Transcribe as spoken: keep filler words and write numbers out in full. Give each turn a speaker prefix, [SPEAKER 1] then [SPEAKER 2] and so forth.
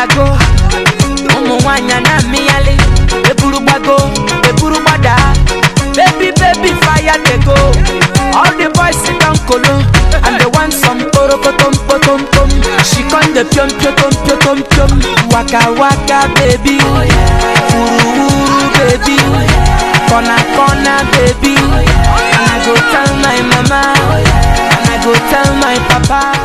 [SPEAKER 1] bago. Omo wanya na miyale. Eburu bago, eburu bada. Baby, baby, fire they go. All the boys sit down colo, and they want some poro tom tom tom. She con the pium pium pium pium pium. Waka waka baby, uru uru baby, corner corner baby. And I go tell my mama, and I go tell my papa.